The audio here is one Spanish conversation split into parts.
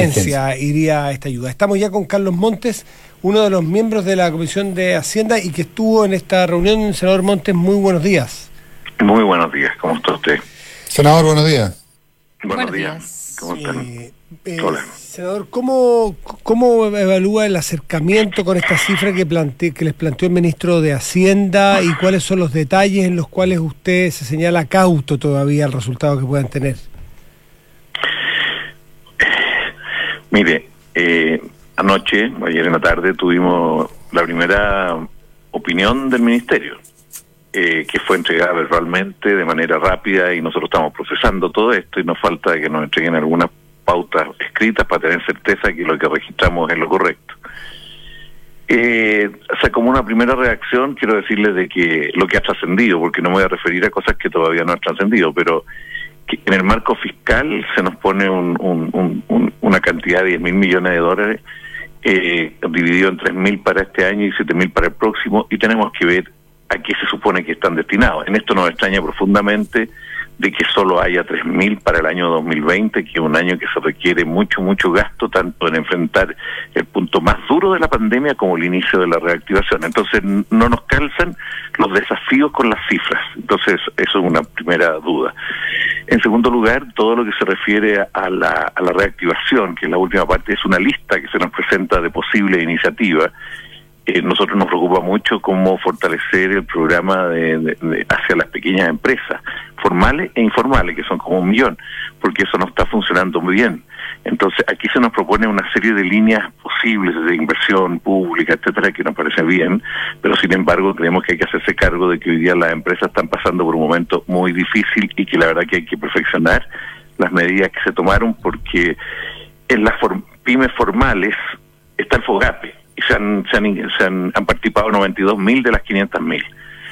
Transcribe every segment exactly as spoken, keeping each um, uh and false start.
emergencia, emergencia iría esta ayuda. Estamos ya con Carlos Montes, uno de los miembros de la Comisión de Hacienda y que estuvo en esta reunión. Senador Montes, muy buenos días. Muy buenos días, ¿cómo está usted? Senador, buenos días. Buenos, buenos días. días, ¿cómo están? Eh, eh, senador, ¿cómo, ¿cómo evalúa el acercamiento con esta cifra que, plante, que les planteó el ministro de Hacienda y cuáles son los detalles en los cuales usted se señala cauto todavía el resultado que puedan tener? Mire, eh, anoche, ayer en la tarde, tuvimos la primera opinión del Ministerio, eh, que fue entregada verbalmente de manera rápida y nosotros estamos procesando todo esto y nos falta que nos entreguen algunas pautas escritas para tener certeza que lo que registramos es lo correcto. Eh, o sea, como una primera reacción, quiero decirles de que lo que ha trascendido, porque no me voy a referir a cosas que todavía no han trascendido, pero que en el marco fiscal se nos pone un, un, un, un, una cantidad de diez mil millones de dólares eh, dividido en tres mil para este año y siete mil para el próximo, y tenemos que ver a qué se supone que están destinados. En esto nos extraña profundamente de que solo haya tres mil para el año dos mil veinte, que es un año que se requiere mucho, mucho gasto, tanto en enfrentar el punto más duro de la pandemia como el inicio de la reactivación. Entonces no nos calzan los desafíos con las cifras. Entonces eso es una primera duda. En segundo lugar, todo lo que se refiere a la, a la reactivación, que es la última parte, es una lista que se nos presenta de posibles iniciativas. Eh, nosotros nos preocupa mucho cómo fortalecer el programa de, de, de hacia las pequeñas empresas, formales e informales, que son como un millón, porque eso no está funcionando muy bien. Entonces, aquí se nos propone una serie de líneas posibles de inversión pública, etcétera, que nos parece bien, pero sin embargo creemos que hay que hacerse cargo de que hoy día las empresas están pasando por un momento muy difícil y que la verdad que hay que perfeccionar las medidas que se tomaron, porque en las form- pymes formales está el FOGAPE, y se han, se han, se han, han participado noventa y dos mil de las quinientas mil.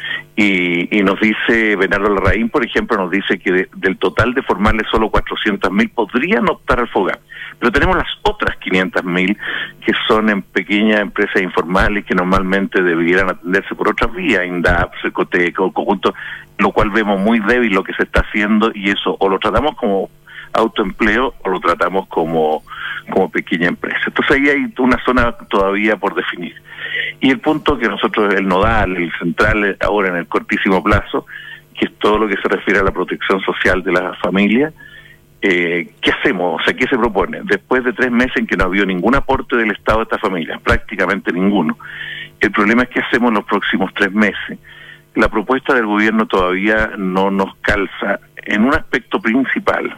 Y, y nos dice Bernardo Larraín, por ejemplo, nos dice que de, del total de formales solo cuatrocientos mil podrían optar al FOGAP. Pero tenemos las otras quinientas mil que son en pequeñas empresas informales que normalmente deberían atenderse por otras vías, INDAP, Secoteco, conjunto, lo cual vemos muy débil lo que se está haciendo, y eso o lo tratamos como autoempleo o lo tratamos como como pequeña empresa. Entonces ahí hay una zona todavía por definir. Y el punto que nosotros, el nodal, el central ahora en el cortísimo plazo, que es todo lo que se refiere a la protección social de la familia, eh, ¿qué hacemos? O sea, ¿qué se propone? Después de tres meses en que no ha habido ningún aporte del Estado a esta familia, prácticamente ninguno, el problema es qué hacemos en los próximos tres meses. La propuesta del gobierno todavía no nos calza en un aspecto principal.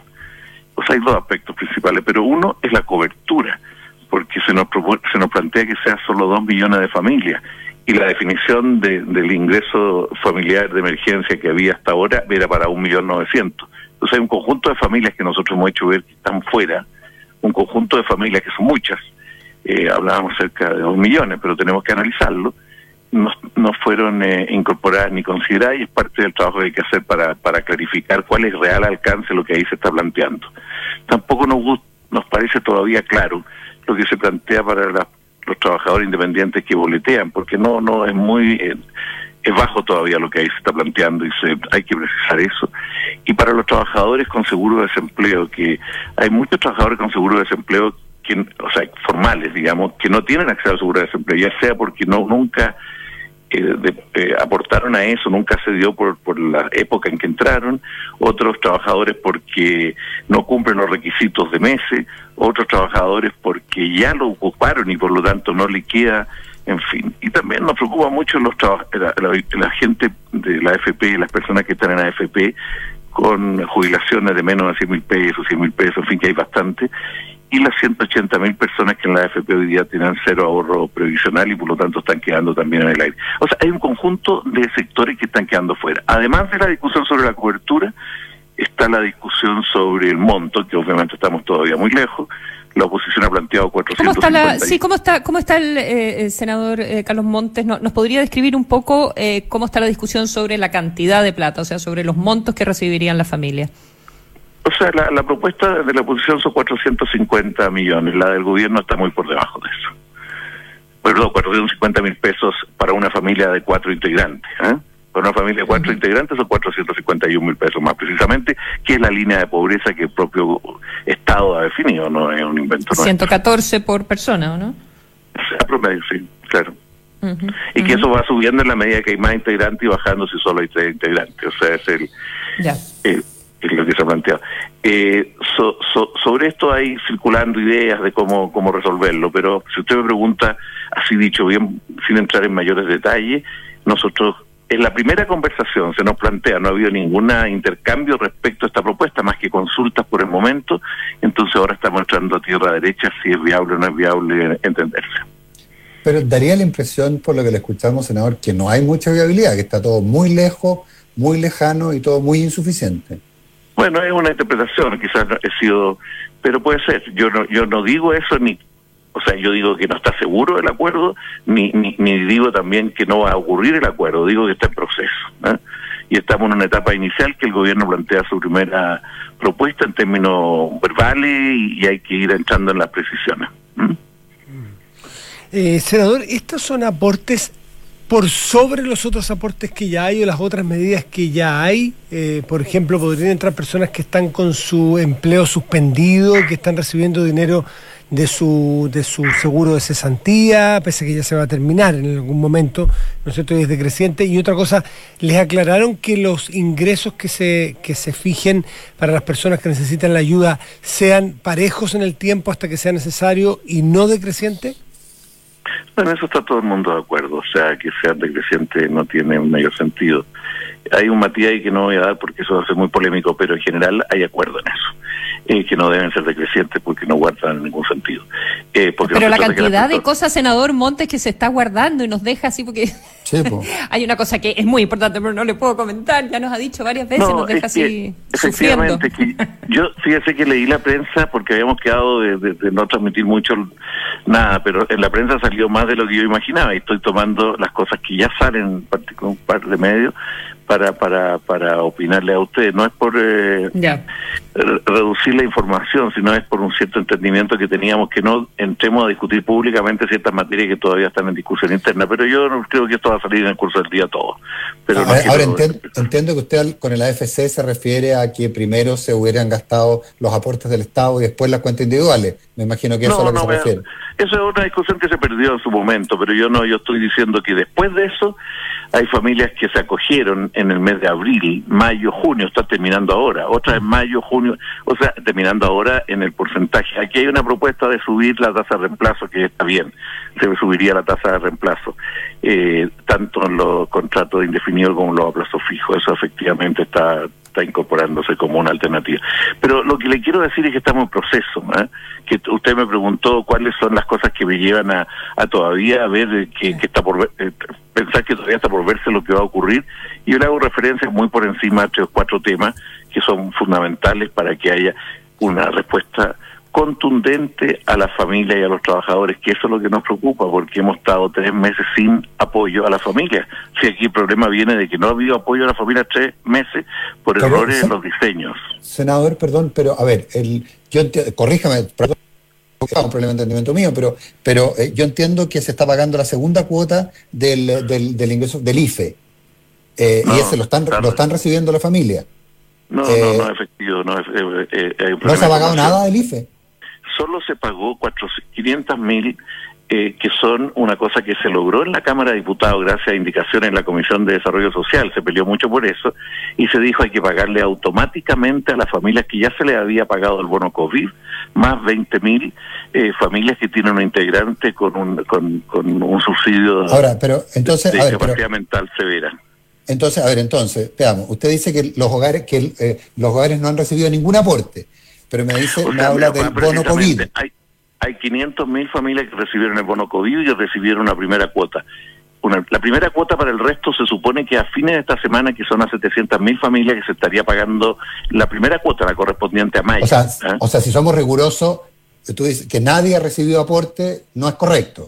O sea, hay dos aspectos principales, pero uno es la cobertura, porque se nos propone, se nos plantea que sea solo dos millones de familias, y la definición de, del ingreso familiar de emergencia que había hasta ahora era para un millón novecientos. Entonces hay un conjunto de familias que nosotros hemos hecho ver que están fuera, un conjunto de familias que son muchas, eh, hablábamos cerca de dos millones, pero tenemos que analizarlo. No, no fueron eh, incorporadas ni consideradas, y es parte del trabajo que hay que hacer para, para clarificar cuál es el real alcance de lo que ahí se está planteando. Tampoco nos gust- nos parece todavía claro lo que se plantea para la, los trabajadores independientes que boletean, porque no no es muy eh, es bajo todavía lo que ahí se está planteando, y se, hay que precisar eso. Y para los trabajadores con seguro de desempleo, que hay muchos trabajadores con seguro de desempleo que, o sea, formales, digamos, que no tienen acceso al seguro de desempleo, ya sea porque no nunca Eh, de, eh, aportaron a eso, nunca se dio por, por la época en que entraron, otros trabajadores porque no cumplen los requisitos de meses, otros trabajadores porque ya lo ocuparon y por lo tanto no le queda, en fin. Y también nos preocupa mucho los traba- la, la, la gente de la A F P, las personas que están en la A F P con jubilaciones de menos de cien mil pesos, cien mil pesos, en fin, que hay bastante, y las ciento ochenta mil personas que en la A F P hoy día tienen cero ahorro previsional y por lo tanto están quedando también en el aire. O sea, hay un conjunto de sectores que están quedando fuera. Además de la discusión sobre la cobertura, está la discusión sobre el monto, que obviamente estamos todavía muy lejos. La oposición ha planteado cuatrocientos cincuenta. ¿Cómo está, la, sí, ¿cómo está, cómo está el, eh, el senador eh, Carlos Montes? ¿Nos, ¿Nos podría describir un poco eh, cómo está la discusión sobre la cantidad de plata, o sea, sobre los montos que recibirían las familias? O sea, la, la propuesta de la oposición son cuatrocientos cincuenta millones, la del gobierno está muy por debajo de eso. Perdón, cuatrocientos cincuenta mil pesos para una familia de cuatro integrantes, ¿eh? Para una familia de cuatro uh-huh. integrantes son cuatrocientos cincuenta y un mil pesos más precisamente, que es la línea de pobreza que el propio Estado ha definido, no es un invento. ciento catorce por persona, ¿o no? O sea, promedio, sí, claro. Uh-huh. Y uh-huh. que eso va subiendo en la medida que hay más integrantes y bajando si solo hay tres integrantes. O sea, es el... Ya. Eh, es lo que se ha planteado. Eh, so, so, sobre esto hay circulando ideas de cómo, cómo resolverlo, pero si usted me pregunta, así dicho bien, sin entrar en mayores detalles, nosotros en la primera conversación se nos plantea, no ha habido ningún intercambio respecto a esta propuesta, más que consultas por el momento, entonces ahora estamos entrando a tierra derecha si es viable o no es viable entenderse. Pero daría la impresión, por lo que le escuchamos, senador, que no hay mucha viabilidad, que está todo muy lejos, muy lejano y todo muy insuficiente. Bueno, es una interpretación, quizás no he sido, pero puede ser. Yo no, yo no digo eso ni, o sea, yo digo que no está seguro el acuerdo, ni, ni, ni digo también que no va a ocurrir el acuerdo. Digo que está en proceso, ¿eh? Y estamos en una etapa inicial que el gobierno plantea su primera propuesta en términos verbales y, y hay que ir entrando en las precisiones. ¿Mm? Eh, senador, estos son aportes por sobre los otros aportes que ya hay o las otras medidas que ya hay. Eh, por ejemplo, podrían entrar personas que están con su empleo suspendido, que están recibiendo dinero de su de su seguro de cesantía, pese a que ya se va a terminar en algún momento, ¿no es cierto?, y es decreciente. Y otra cosa, les aclararon que los ingresos que se que se fijen para las personas que necesitan la ayuda sean parejos en el tiempo hasta que sea necesario y no decreciente. Bueno, eso está todo el mundo de acuerdo, o sea, que sea decreciente no tiene un mayor sentido. Hay un matiz ahí que no voy a dar porque eso va a ser muy polémico, pero en general hay acuerdo en eso, eh, que no deben ser decrecientes porque no guardan ningún sentido. Eh, porque pero no la cantidad la de cosas, senador Montes, que se está guardando y nos deja así porque sí, hay una cosa que es muy importante, pero no le puedo comentar, ya nos ha dicho varias veces, no, nos deja así sufriendo. Que yo fíjese que leí la prensa porque habíamos quedado de, de, de no transmitir mucho nada, pero en la prensa salió más de lo que yo imaginaba y estoy tomando las cosas que ya salen con un par de medios para para para opinarle a ustedes. No es por eh, yeah. reducir la información, sino es por un cierto entendimiento que teníamos, que no entremos a discutir públicamente ciertas materias que todavía están en discusión interna, pero yo no creo que esto va a salir en el curso del día todo. Pero ah, no ahora entiendo, entiendo que usted con el A F C se refiere a que primero se hubieran gastado los aportes del Estado y después las cuentas individuales. Me imagino que eso no, es a lo que no, se refiere. Eso es una discusión que se perdió en su momento, pero yo no, yo estoy diciendo que después de eso hay familias que se acogieron en el mes de abril, mayo, junio, está terminando ahora, otra en mayo, junio, o sea, terminando ahora en el porcentaje. Aquí hay una propuesta de subir la tasa de reemplazo, que está bien, se subiría la tasa de reemplazo, eh, tanto en los contratos indefinidos como en los a plazo fijo, eso efectivamente está está incorporándose como una alternativa. Pero lo que le quiero decir es que estamos en proceso, ¿eh? Que usted me preguntó cuáles son las cosas que me llevan a, a todavía ver que, que está por ver, eh, pensar que todavía está por verse lo que va a ocurrir, y yo le hago referencia muy por encima a tres o cuatro temas que son fundamentales para que haya una respuesta contundente a las familias y a los trabajadores, que eso es lo que nos preocupa, porque hemos estado tres meses sin apoyo a la familia. Si aquí el problema viene de que no ha habido apoyo a la familia tres meses por pero, errores sen- en los diseños. Senador, perdón, pero a ver, el, yo enti- corríjame, perdón, es un problema de entendimiento mío, pero pero eh, yo entiendo que se está pagando la segunda cuota del del, del ingreso del I F E, eh, no, y ese lo están claro. lo están recibiendo la familia. No, eh, no, no, efectivo, no, eh, eh, eh, ¿no se ha pagado nada del I F E? Solo se pagó quinientos mil, eh, que son una cosa que se logró en la Cámara de Diputados gracias a indicaciones en la Comisión de Desarrollo Social, se peleó mucho por eso, y se dijo hay que pagarle automáticamente a las familias que ya se les había pagado el bono COVID, más veinte mil eh, familias que tienen un integrante con un con, con un subsidio Ahora, pero, entonces, de a ver, discapacidad pero... mental severa. Entonces, a ver, entonces, veamos, usted dice que los hogares que eh, los hogares no han recibido ningún aporte, pero me dice, o sea, me habla del bono COVID. Hay, hay quinientos mil familias que recibieron el bono COVID y recibieron una primera cuota. Una, la primera cuota para el resto se supone que a fines de esta semana, que son a setecientas mil familias, que se estaría pagando la primera cuota, la correspondiente a mayo. O sea, ¿eh? o sea, si somos rigurosos, tú dices que nadie ha recibido aporte, no es correcto.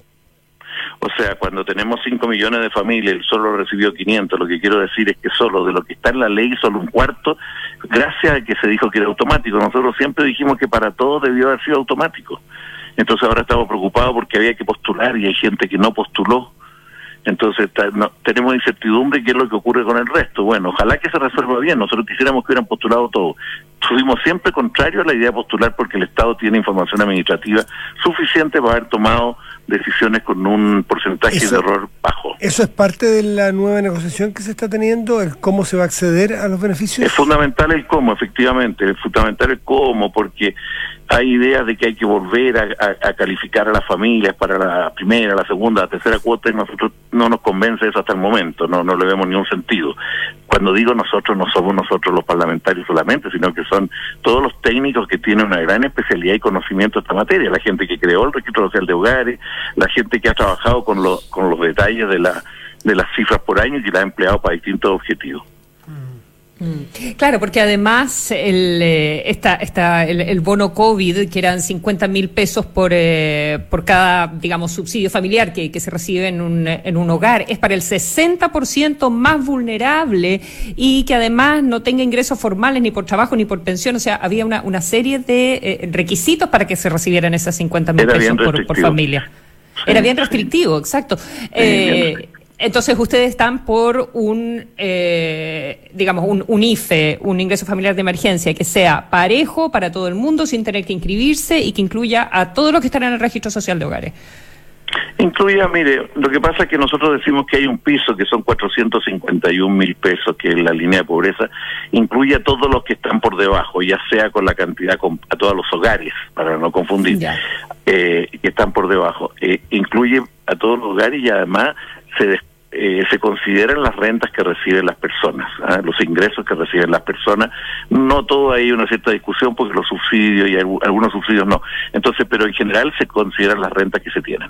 O sea, cuando tenemos cinco millones de familias y solo recibió quinientos, lo que quiero decir es que solo de lo que está en la ley, solo un cuarto, gracias a que se dijo que era automático. Nosotros siempre dijimos que para todos debió haber sido automático. Entonces ahora estamos preocupados porque había que postular y hay gente que no postuló. Entonces ta, no, tenemos incertidumbre qué es lo que ocurre con el resto. Bueno, ojalá que se resuelva bien. Nosotros quisiéramos que hubieran postulado todo. Fuimos siempre contrarios a la idea de postular porque el Estado tiene información administrativa suficiente para haber tomado decisiones con un porcentaje eso, de error bajo. ¿Eso es parte de la nueva negociación que se está teniendo? ¿El cómo se va a acceder a los beneficios? Es fundamental el cómo, efectivamente. Es fundamental el cómo porque hay ideas de que hay que volver a, a, a calificar a las familias para la primera, la segunda, la tercera cuota y nosotros no nos convence eso hasta el momento, no, no le vemos ningún sentido. Cuando digo nosotros, no somos nosotros los parlamentarios solamente, sino que son todos los técnicos que tienen una gran especialidad y conocimiento de esta materia, la gente que creó el registro social de hogares, la gente que ha trabajado con, lo, con los detalles de, la, de las cifras por año y que la ha empleado para distintos objetivos. Claro, porque además el, eh, esta, esta, el, el bono COVID, que eran cincuenta mil pesos por eh, por cada, digamos, subsidio familiar que, que se recibe en un, en un hogar, es para el sesenta por ciento más vulnerable y que además no tenga ingresos formales ni por trabajo ni por pensión. O sea, había una, una serie de eh, requisitos para que se recibieran esas cincuenta mil pesos por, por familia. Sí, Era bien restrictivo, sí. exacto. Sí, eh, Entonces ustedes están por un, eh, digamos, un, un I F E, un ingreso familiar de emergencia, que sea parejo para todo el mundo sin tener que inscribirse y que incluya a todos los que están en el registro social de hogares. Incluya, mire, lo que pasa es que nosotros decimos que hay un piso que son cuatrocientos cincuenta y un mil pesos, que es la línea de pobreza, incluye a todos los que están por debajo, ya sea con la cantidad, con, a todos los hogares, para no confundir, eh, que están por debajo. Eh, incluye a todos los hogares y además se eh, se consideran las rentas que reciben las personas, ¿eh? los ingresos que reciben las personas. No todo hay una cierta discusión porque los subsidios y algunos subsidios no. Entonces, pero en general se consideran las rentas que se tienen.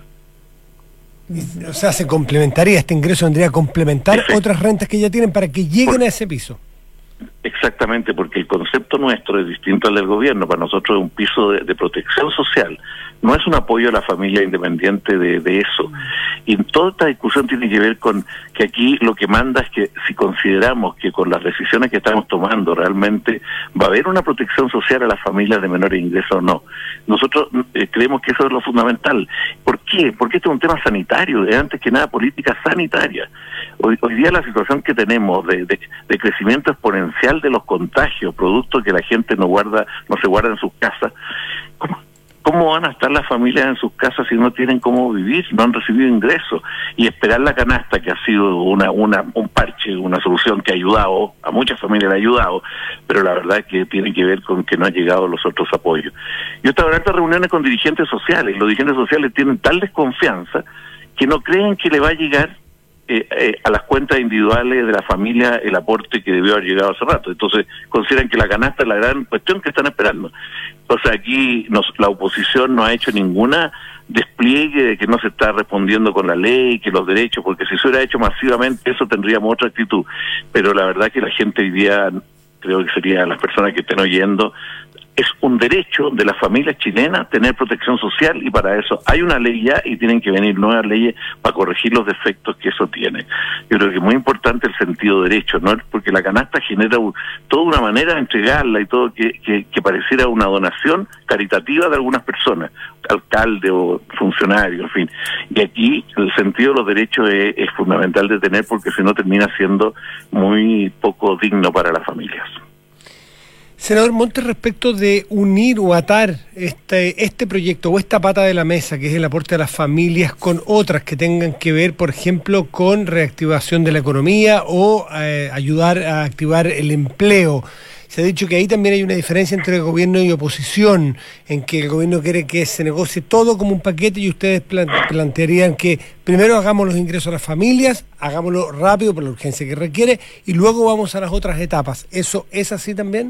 O sea, se complementaría, este ingreso vendría a complementar Perfecto. otras rentas que ya tienen para que lleguen Por... a ese piso. Exactamente, porque el concepto nuestro es distinto al del gobierno. Para nosotros es un piso de, de protección social, no es un apoyo a la familia independiente de, de eso. Y toda esta discusión tiene que ver con que aquí lo que manda es que si consideramos que con las decisiones que estamos tomando realmente va a haber una protección social a las familias de menores ingresos o no. Nosotros eh, creemos que eso es lo fundamental. ¿Por qué? Porque este es un tema sanitario, es antes que nada política sanitaria. Hoy, hoy día la situación que tenemos de, de, de crecimiento exponencial de los contagios, producto que la gente no guarda, no se guarda en sus casas, ¿cómo, cómo van a estar las familias en sus casas si no tienen cómo vivir, no han recibido ingresos? Y esperar la canasta, que ha sido una, una un parche, una solución que ha ayudado, a muchas familias le ha ayudado, pero la verdad es que tiene que ver con que no han llegado los otros apoyos. Yo he estado en estas reuniones con dirigentes sociales, y los dirigentes sociales tienen tal desconfianza que no creen que le va a llegar Eh, eh, a las cuentas individuales de la familia el aporte que debió haber llegado hace rato. Entonces consideran que la canasta es la gran cuestión que están esperando. Entonces aquí nos, la oposición no ha hecho ninguna despliegue de que no se está respondiendo con la ley, que los derechos, porque si se hubiera hecho masivamente eso tendríamos otra actitud. Pero la verdad que la gente hoy día, creo que serían las personas que estén oyendo, es un derecho de las familias chilenas tener protección social y para eso hay una ley ya y tienen que venir nuevas leyes para corregir los defectos que eso tiene. Yo creo que es muy importante el sentido derecho, ¿no? Porque la canasta genera un, toda una manera de entregarla y todo que, que, que pareciera una donación caritativa de algunas personas, alcalde o funcionario, en fin. Y aquí el sentido de los derechos es, es fundamental de tener porque si no termina siendo muy poco digno para las familias. Senador Montes, respecto de unir o atar este, este proyecto o esta pata de la mesa, que es el aporte a las familias, con otras que tengan que ver, por ejemplo, con reactivación de la economía o eh, ayudar a activar el empleo. Se ha dicho que ahí también hay una diferencia entre gobierno y oposición, en que el gobierno quiere que se negocie todo como un paquete y ustedes plantearían que primero hagamos los ingresos a las familias, hagámoslo rápido por la urgencia que requiere y luego vamos a las otras etapas. ¿Eso es así también?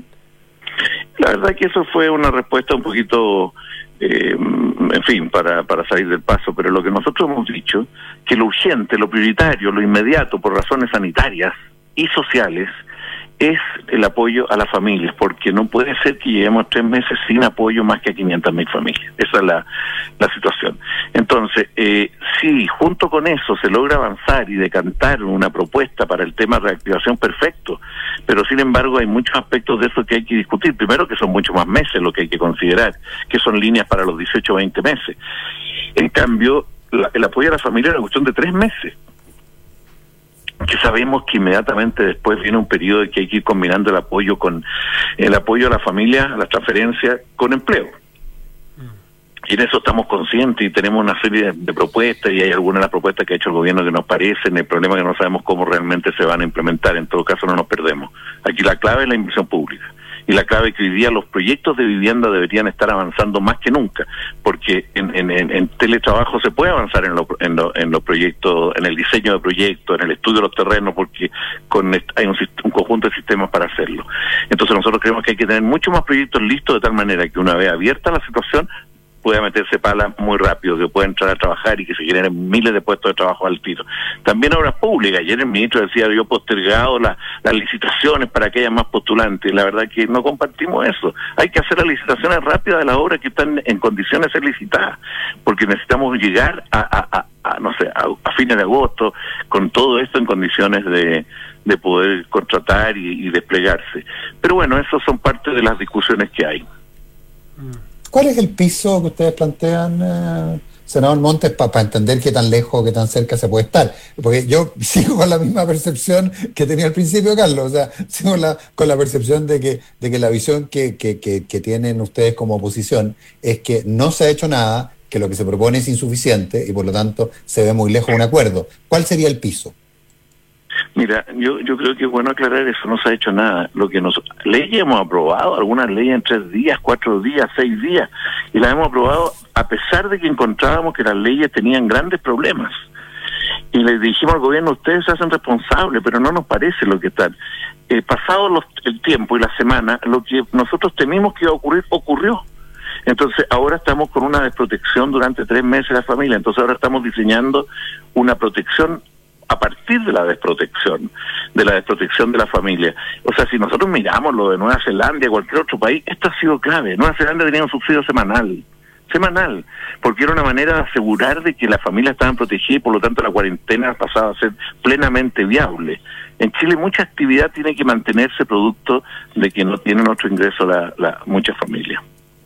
La verdad que eso fue una respuesta un poquito, eh, en fin, para, para salir del paso, pero lo que nosotros hemos dicho, que lo urgente, lo prioritario, lo inmediato, por razones sanitarias y sociales, es el apoyo a las familias, porque no puede ser que lleguemos tres meses sin apoyo más que a quinientas mil familias. Esa es la, la situación. Entonces, eh, si junto con eso se logra avanzar y decantar una propuesta para el tema de reactivación, perfecto, pero sin embargo hay muchos aspectos de eso que hay que discutir. Primero, que son mucho más meses lo que hay que considerar, que son líneas para los dieciocho o veinte meses. En cambio, la, el apoyo a la familia es una cuestión de tres meses. que sabemos que inmediatamente después viene un periodo en que hay que ir combinando el apoyo con el apoyo a la familia, a la transferencia, con empleo. Y en eso estamos conscientes y tenemos una serie de, de propuestas, y hay algunas de las propuestas que ha hecho el gobierno que nos parecen. El problema es que no sabemos cómo realmente se van a implementar. En todo caso, no nos perdemos. Aquí la clave es la inversión pública. Y la clave es que hoy día los proyectos de vivienda deberían estar avanzando más que nunca, porque en, en, en teletrabajo se puede avanzar en, lo, en, lo, en los proyectos, en el diseño de proyectos, en el estudio de los terrenos, porque con hay un, un conjunto de sistemas para hacerlo. Entonces nosotros creemos que hay que tener muchos más proyectos listos, de tal manera que una vez abierta la situación pueda meterse pala muy rápido, que pueda entrar a trabajar y que se generen miles de puestos de trabajo al tiro. También obras públicas. Ayer el ministro decía, yo he postergado la, las licitaciones para que haya más postulantes. La verdad que no compartimos eso. Hay que hacer las licitaciones rápidas de las obras que están en condiciones de ser licitadas, porque necesitamos llegar a, a, a, a no sé, a, a fines de agosto con todo esto en condiciones de, de poder contratar y, y desplegarse. Pero bueno, esos son parte de las discusiones que hay. ¿Cuál es el piso que ustedes plantean, eh, senador Montes, para pa entender qué tan lejos o qué tan cerca se puede estar? Porque yo sigo con la misma percepción que tenía al principio, Carlos. O sea, sigo con la, con la percepción de que, de que la visión que, que, que, que tienen ustedes como oposición es que no se ha hecho nada, que lo que se propone es insuficiente y por lo tanto se ve muy lejos de un acuerdo. ¿Cuál sería el piso? Mira, yo yo creo que es bueno aclarar eso, no se ha hecho nada. Lo que nos leyes hemos aprobado, algunas leyes en tres días, cuatro días, seis días, y las hemos aprobado a pesar de que encontrábamos que las leyes tenían grandes problemas. Y les dijimos al gobierno, ustedes se hacen responsables, pero no nos parece lo que están. Eh, pasado los, el tiempo y la semana, lo que nosotros temimos que iba a ocurrir, ocurrió. Entonces ahora estamos con una desprotección durante tres meses de la familia, entonces ahora estamos diseñando una protección a partir de la desprotección, de la desprotección de la familia. O sea, si nosotros miramos lo de Nueva Zelanda, cualquier otro país, esto ha sido clave. Nueva Zelanda tenía un subsidio semanal, semanal, porque era una manera de asegurar de que las familias estaban protegidas y por lo tanto la cuarentena pasaba a ser plenamente viable. En Chile mucha actividad tiene que mantenerse producto de que no tienen otro ingreso la, la muchas familias.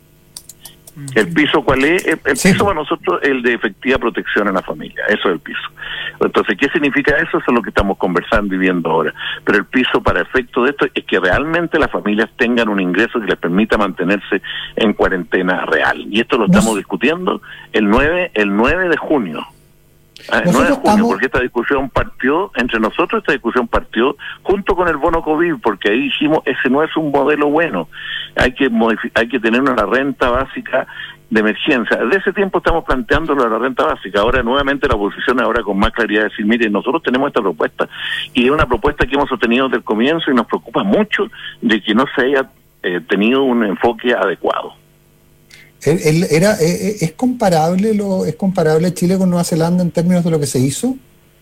¿El piso cuál es? El, el Sí. piso para nosotros es el de efectiva protección a la familia, eso es el piso. Entonces, ¿qué significa eso? Eso es lo que estamos conversando y viendo ahora. Pero el piso para efecto de esto es que realmente las familias tengan un ingreso que les permita mantenerse en cuarentena real. Y esto lo Nos- estamos discutiendo el nueve, el nueve de junio. Ah, el nueve de Nosotros junio, estamos- porque esta discusión partió, entre nosotros esta discusión partió junto con el bono COVID, porque ahí dijimos, ese no es un modelo bueno, hay que modifi- hay que tener una renta básica de emergencia. Desde ese tiempo estamos planteando lo de la renta básica, ahora nuevamente la oposición ahora con más claridad decir, mire, nosotros tenemos esta propuesta, y es una propuesta que hemos sostenido desde el comienzo y nos preocupa mucho de que no se haya eh, tenido un enfoque adecuado. ¿El, el- era, eh, ¿Es comparable lo es comparable Chile con Nueva Zelanda en términos de lo que se hizo?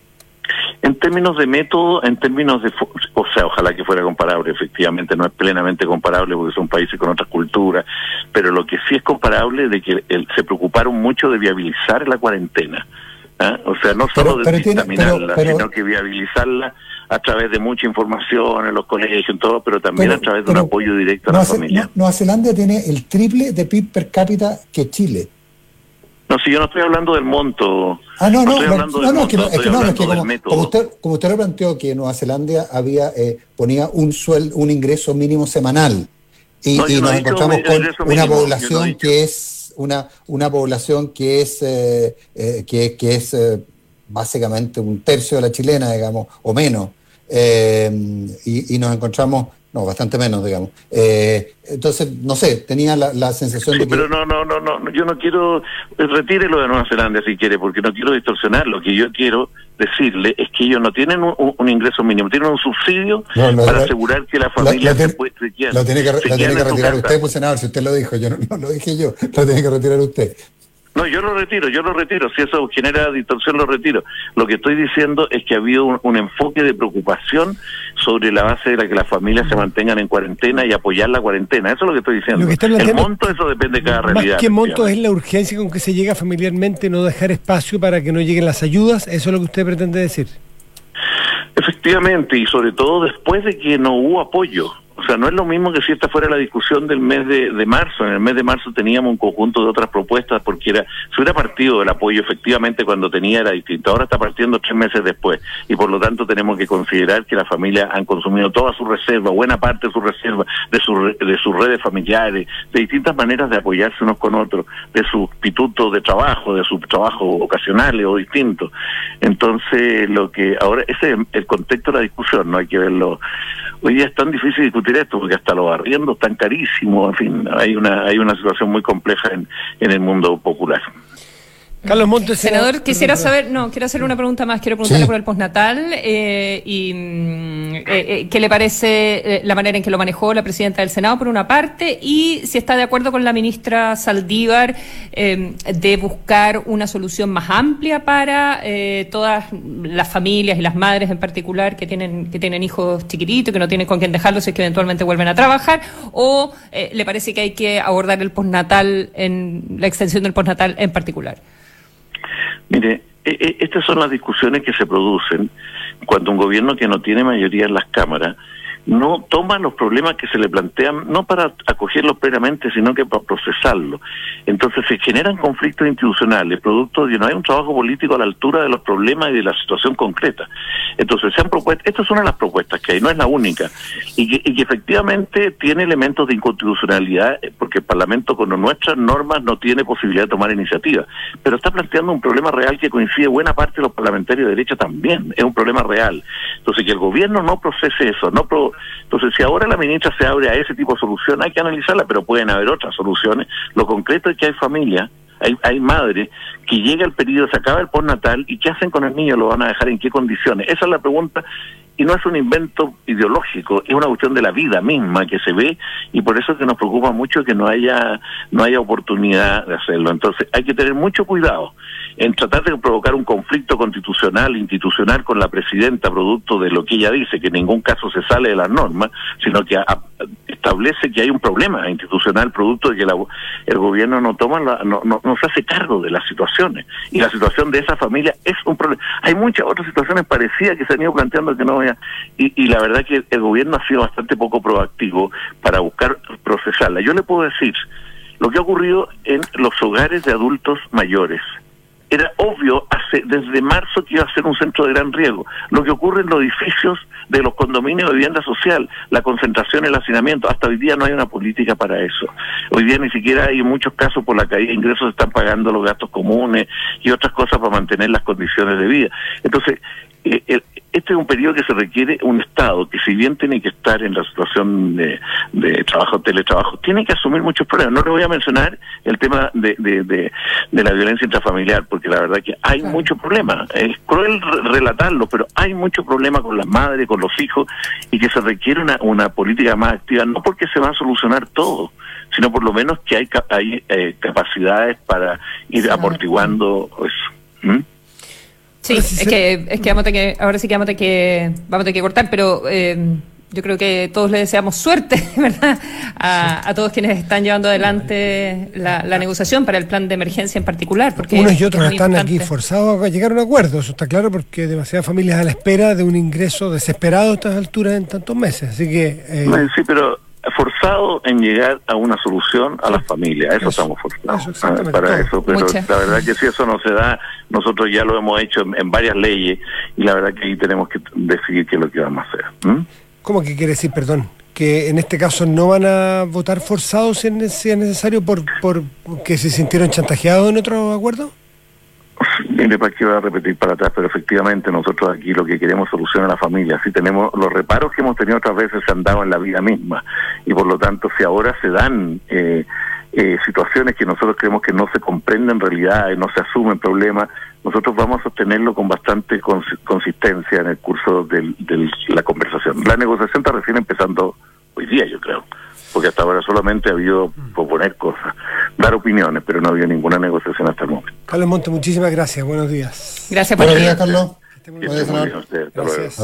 En términos de método, en términos de... fo- O sea, ojalá que fuera comparable, efectivamente, no es plenamente comparable porque son países con otras culturas, pero lo que sí es comparable es de que el- se preocuparon mucho de viabilizar la cuarentena. ¿Ah? O sea, no solo Pero- de pero tiene- dictaminarla, pero- pero- sino que viabilizarla a través de mucha información en los colegios, en todo, pero también Pero- a través de pero un apoyo directo a la Nueva, Ze- familia. Nu- Nueva Zelanda tiene el triple de P I B per cápita que Chile. No, si yo no estoy hablando del monto. Ah, no, no, estoy no, hablando no, del no, es que, no, monto, es que estoy no, es hablando que del como, método. como usted, como usted lo planteó que Nueva Zelanda había eh, ponía un suel, un ingreso mínimo semanal y, No, yo y no nos he dicho encontramos mi- con ingreso una mínimo, yo no he población dicho. que es una una población que es eh, eh, que, que es eh, básicamente un tercio de la chilena, digamos, o menos, eh, y, y nos encontramos no, bastante menos, digamos. Eh, entonces, no sé, tenía la, la sensación Sí, de que... pero no, no, no, no, yo no quiero, retire lo de Nueva Zelanda si quiere, porque no quiero distorsionar. Lo que yo quiero decirle es que ellos no tienen un, un ingreso mínimo, tienen un subsidio No, lo- para lo- asegurar que la Lo, familia lo se tiene, puede, se quede- lo tiene que, se lo quede tiene que en su retirar casa. usted, pues senador, si usted lo dijo, yo no, no lo dije yo, lo tiene que retirar usted. No, yo lo retiro, yo lo retiro. Si eso genera distorsión, lo retiro. Lo que estoy diciendo es que ha habido un, un enfoque de preocupación sobre la base de la que las familias se mantengan en cuarentena y apoyar la cuarentena. Eso es lo que estoy diciendo. Lo que está El planteando- monto, eso depende de cada Más realidad. que monto es efectivamente. la urgencia con que se llega familiarmente, no dejar espacio para que no lleguen las ayudas. Eso es lo que usted pretende decir. Efectivamente, y sobre todo después de que no hubo apoyo. O sea, no es lo mismo que si esta fuera la discusión del mes de, de marzo. En el mes de marzo teníamos un conjunto de otras propuestas porque era, si hubiera partido el apoyo efectivamente cuando tenía era distinto. Ahora está partiendo tres meses después y por lo tanto tenemos que considerar que las familias han consumido toda su reserva, buena parte de su reserva, de, su, de sus redes familiares, de distintas maneras de apoyarse unos con otros, de sus pitutos de trabajo, de sus trabajos ocasionales o distintos. Entonces, lo que ahora, ese es el contexto de la discusión, no hay que verlo. Hoy día es tan difícil discutir esto porque hasta los arriendos están carísimos, en fin, hay una hay una situación muy compleja en, en el mundo popular. Carlos Montes, senador, senador, quisiera saber, no, quiero hacer una pregunta más, quiero preguntarle sí. por el postnatal eh, y eh, eh, qué le parece eh, la manera en que lo manejó la presidenta del Senado por una parte y si está de acuerdo con la ministra Saldívar eh, de buscar una solución más amplia para eh, todas las familias y las madres en particular que tienen que tienen hijos chiquititos, que no tienen con quién dejarlos y que eventualmente vuelven a trabajar, o eh, le parece que hay que abordar el postnatal, en la extensión del postnatal en particular. Mire, eh, estas son las discusiones que se producen cuando un gobierno que no tiene mayoría en las cámaras no toma los problemas que se le plantean, no para acogerlos plenamente, sino que para procesarlos. Entonces se generan conflictos institucionales, producto de que no hay un trabajo político a la altura de los problemas y de la situación concreta. Entonces se han propuesto, esta es una de las propuestas que hay, no es la única, y que, y que efectivamente tiene elementos de inconstitucionalidad, porque el Parlamento con nuestras normas no tiene posibilidad de tomar iniciativa, pero está planteando un problema real que coincide buena parte de los parlamentarios de derecha también, es un problema real. Entonces que el gobierno no procese eso, no pro Entonces, si ahora la ministra se abre a ese tipo de solución, hay que analizarla, pero pueden haber otras soluciones. Lo concreto es que hay familias, hay, hay madres, que llega el periodo, se acaba el postnatal, ¿y qué hacen con el niño? ¿Lo van a dejar en qué condiciones? Esa es la pregunta, y no es un invento ideológico, es una cuestión de la vida misma que se ve, y por eso es que nos preocupa mucho que no haya, no haya oportunidad de hacerlo. Entonces, hay que tener mucho cuidado en tratar de provocar un conflicto constitucional, institucional con la presidenta, producto de lo que ella dice, que en ningún caso se sale de las normas, sino que a, a, establece que hay un problema institucional producto de que la, el gobierno no toma, la, no, no, no se hace cargo de las situaciones, y la situación de esa familia es un problema. Hay muchas otras situaciones parecidas que se han ido planteando que no vaya, y, y la verdad que el gobierno ha sido bastante poco proactivo para buscar procesarla. Yo le puedo decir lo que ha ocurrido en los hogares de adultos mayores. Era obvio hace desde marzo que iba a ser un centro de gran riesgo. Lo que ocurre en los edificios de los condominios de vivienda social, la concentración, el hacinamiento, hasta hoy día no hay una política para eso. Hoy día ni siquiera hay, en muchos casos, por la caída de ingresos se están pagando los gastos comunes y otras cosas para mantener las condiciones de vida. Entonces, eh, el, este es un periodo que se requiere un Estado que, si bien tiene que estar en la situación de, de trabajo, teletrabajo, tiene que asumir muchos problemas. No le voy a mencionar el tema de, de, de, de la violencia intrafamiliar, porque la verdad que hay claro. muchos problemas. Es cruel relatarlo, pero hay muchos problemas con las madres, con los hijos, y que se requiere una, una política más activa, no porque se va a solucionar todo, sino por lo menos que hay, hay eh, capacidades para ir sí, amortiguando eso. ¿Mm? Sí, es que, es que, vamos a que ahora sí que vamos a que vamos a tener que cortar, pero eh, yo creo que todos le deseamos suerte, ¿verdad? A, a todos quienes están llevando adelante la, la negociación para el plan de emergencia en particular. Porque unos y otros están importante. aquí forzados a llegar a un acuerdo, eso está claro, porque demasiadas familias a la espera de un ingreso desesperado a estas alturas en tantos meses. Así que eh... sí, pero forzado en llegar a una solución a las familias, eso, eso estamos forzados eso, para todo. Eso, pero Mucha. La verdad que si eso no se da, nosotros ya lo hemos hecho en, en varias leyes, y la verdad que ahí tenemos que decidir qué es lo que vamos a hacer. ¿Mm? ¿Cómo que quiere decir, perdón? Que en este caso no van a votar forzados si es necesario por, por que se sintieron chantajeados en otro acuerdo? Mire, para qué voy a repetir para atrás, pero efectivamente nosotros aquí lo que queremos es solucionar a la familia. Si tenemos los reparos que hemos tenido otras veces se han dado en la vida misma, y por lo tanto si ahora se dan eh, eh, situaciones que nosotros creemos que no se comprenden en realidad y no se asumen problemas, nosotros vamos a sostenerlo con bastante cons consistencia en el curso de la conversación. La negociación está recién empezando hoy día, yo creo, porque hasta ahora solamente ha habido proponer cosas, dar opiniones, pero no ha habido ninguna negociación hasta el momento. Carlos Montes, muchísimas gracias, buenos días. Gracias por Buenos días, Carlos. Buenos días. Gracias.